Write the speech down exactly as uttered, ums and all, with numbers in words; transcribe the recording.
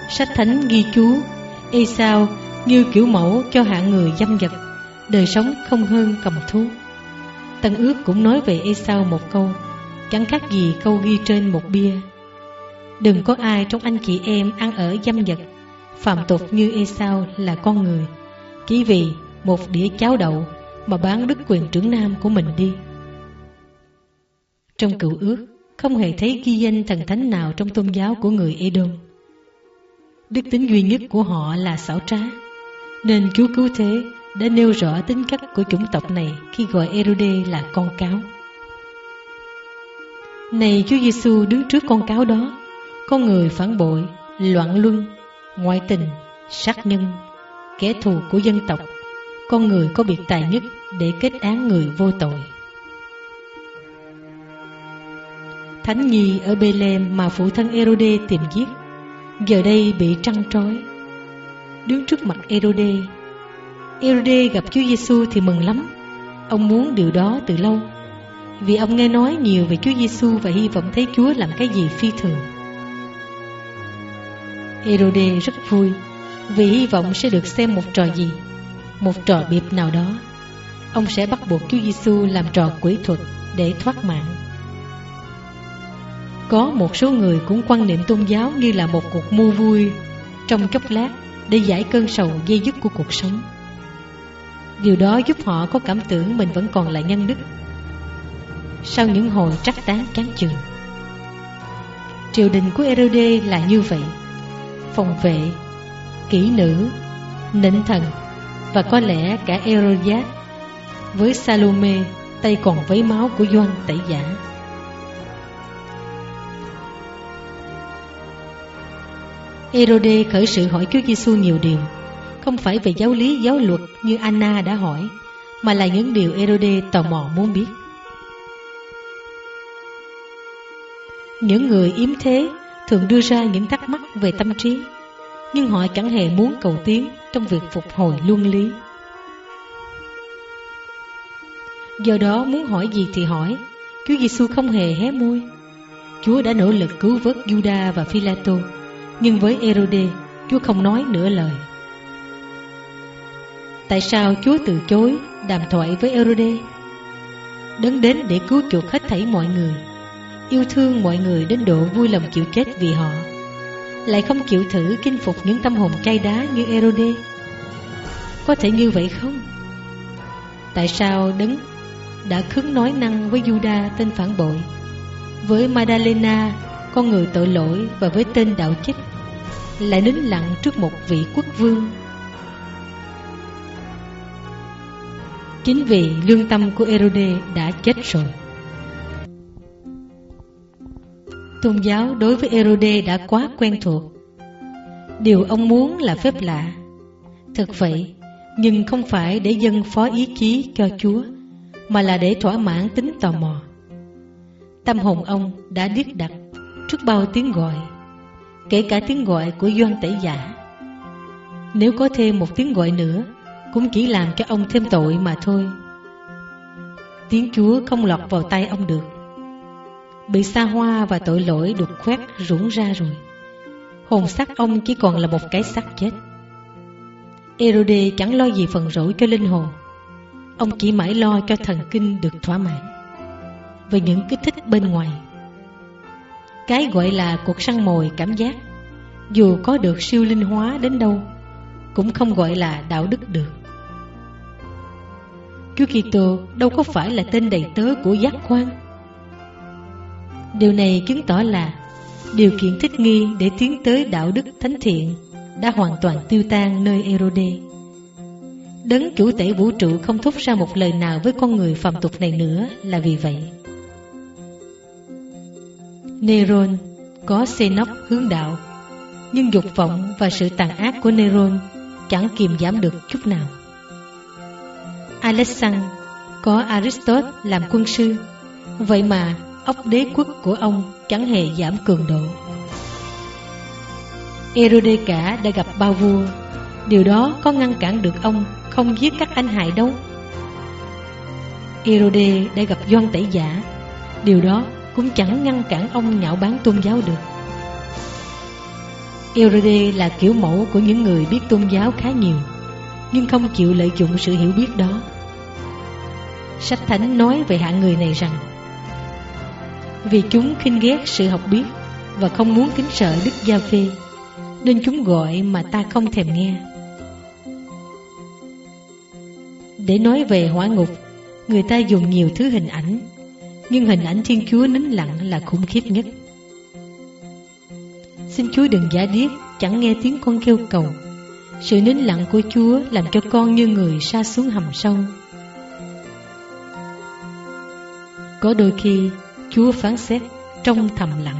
Sách Thánh ghi chú Ê-sao như kiểu mẫu cho hạng người dâm dật, đời sống không hơn cầm thú. Tân Ước cũng nói về Ê-sao một câu, chẳng khác gì câu ghi trên một bia: đừng có ai trong anh chị em ăn ở dâm dật, phạm tục như Ê-sao là con người, chỉ vì một đĩa cháo đậu mà bán đức quyền trưởng nam của mình đi. Trong Cựu Ước không hề thấy ghi danh thần thánh nào trong tôn giáo của người Edom. Đức tính duy nhất của họ là xảo trá, nên Chúa Cứu Thế đã nêu rõ tính cách của chủng tộc này khi gọi Ê-rô-đê là con cáo. Này Chúa Giêsu đứng trước con cáo đó, con người phản bội, loạn luân, ngoại tình, sát nhân, kẻ thù của dân tộc, con người có biệt tài nhất để kết án người vô tội. Thánh nhi ở Bê-lem mà phụ thân Ê-rô-đê tìm giết, giờ đây bị trăng trói. Đứng trước mặt Ê-rô-đê, Ê-rô-đê gặp Chúa Giêsu thì mừng lắm. Ông muốn điều đó từ lâu, vì ông nghe nói nhiều về Chúa Giêsu và hy vọng thấy Chúa làm cái gì phi thường. Ê-rô-đê rất vui vì hy vọng sẽ được xem một trò gì, một trò biệp nào đó. Ông sẽ bắt buộc Chúa Giêsu làm trò quỷ thuật để thoát mạng. Có một số người cũng quan niệm tôn giáo như là một cuộc mua vui trong chốc lát để giải cơn sầu dây dứt của cuộc sống. Điều đó giúp họ có cảm tưởng mình vẫn còn là nhân đức sau những hồi trắc tán chán chường. Triều đình của Ê-rô-đê là như vậy: phòng vệ, kỹ nữ, nịnh thần và có lẽ cả Ê-rô-nhát với Sa-lô-mê, tay còn vấy máu của Gioan Tẩy Giả. Ê-rô-đê khởi sự hỏi Chúa Giêsu nhiều điều, không phải về giáo lý giáo luật như Anna đã hỏi, mà là những điều Ê-rô-đê tò mò muốn biết. Những người yếm thế thường đưa ra những thắc mắc về tâm trí, nhưng họ chẳng hề muốn cầu tiến trong việc phục hồi luân lý. Do đó muốn hỏi gì thì hỏi, Chúa Giêsu không hề hé môi. Chúa đã nỗ lực cứu vớt Giu-đa và Phi-la-tô, nhưng với Ê-rô-đê, Chúa không nói nửa lời. Tại sao Chúa từ chối đàm thoại với Ê-rô-đê? Đấng đến để cứu chuộc hết thảy mọi người, yêu thương mọi người đến độ vui lòng chịu chết vì họ, lại không chịu thử chinh phục những tâm hồn chai đá như Ê-rô-đê. Có thể như vậy không? Tại sao Đấng đã khứng nói năng với Giu-đa tên phản bội, với Ma-đa-lê-na con người tội lỗi và với tên đạo chích, lại nín lặng trước một vị quốc vương? Chính vì lương tâm của Ê-rô-đê đã chết rồi. Tôn giáo đối với Ê-rô-đê đã quá quen thuộc. Điều ông muốn là phép lạ, thực vậy, nhưng không phải để dâng phó ý chí cho Chúa, mà là để thỏa mãn tính tò mò. Tâm hồn ông đã điếc đặt trước bao tiếng gọi, kể cả tiếng gọi của Gioan Tẩy Giả. Nếu có thêm một tiếng gọi nữa, cũng chỉ làm cho ông thêm tội mà thôi. Tiếng Chúa không lọt vào tay ông được. Bị sa hoa và tội lỗi đục khoét rũng ra rồi. Hồn xác ông chỉ còn là một cái xác chết. Ê-rô-đê chẳng lo gì phần rỗi cho linh hồn. Ông chỉ mãi lo cho thần kinh được thỏa mãn về những kích thích bên ngoài. Cái gọi là cuộc săn mồi cảm giác, dù có được siêu linh hóa đến đâu, cũng không gọi là đạo đức được. Chúa Kitô đâu có phải là tên đầy tớ của giác quan. Điều này chứng tỏ là điều kiện thích nghi để tiến tới đạo đức thánh thiện đã hoàn toàn tiêu tan nơi Ê-rô-đê. Đấng chủ tể vũ trụ không thốt ra một lời nào với con người phàm tục này nữa là vì vậy. Nê-rôn có Xê-nóc hướng đạo, nhưng dục vọng và sự tàn ác của Nê-rôn chẳng kiềm giảm được chút nào. Alexandre có Aristotle làm quân sư, vậy mà óc đế quốc của ông chẳng hề giảm cường độ. Ê-rô-đê cả đã gặp bao vua, điều đó có ngăn cản được ông không giết các anh hài đâu. Ê-rô-đê đã gặp Gioan Tẩy Giả, điều đó cũng chẳng ngăn cản ông nhạo báng tôn giáo được. Erode là kiểu mẫu của những người biết tôn giáo khá nhiều, nhưng không chịu lợi dụng sự hiểu biết đó. Sách Thánh nói về hạng người này rằng, vì chúng khinh ghét sự học biết và không muốn kính sợ Đức Gia-phê, nên chúng gọi mà ta không thèm nghe. Để nói về hỏa ngục, người ta dùng nhiều thứ hình ảnh, nhưng hình ảnh Thiên Chúa nín lặng là khủng khiếp nhất. Xin Chúa đừng giả điếc, chẳng nghe tiếng con kêu cầu. Sự nín lặng của Chúa làm cho con như người sa xuống hầm sâu. Có đôi khi Chúa phán xét trong thầm lặng.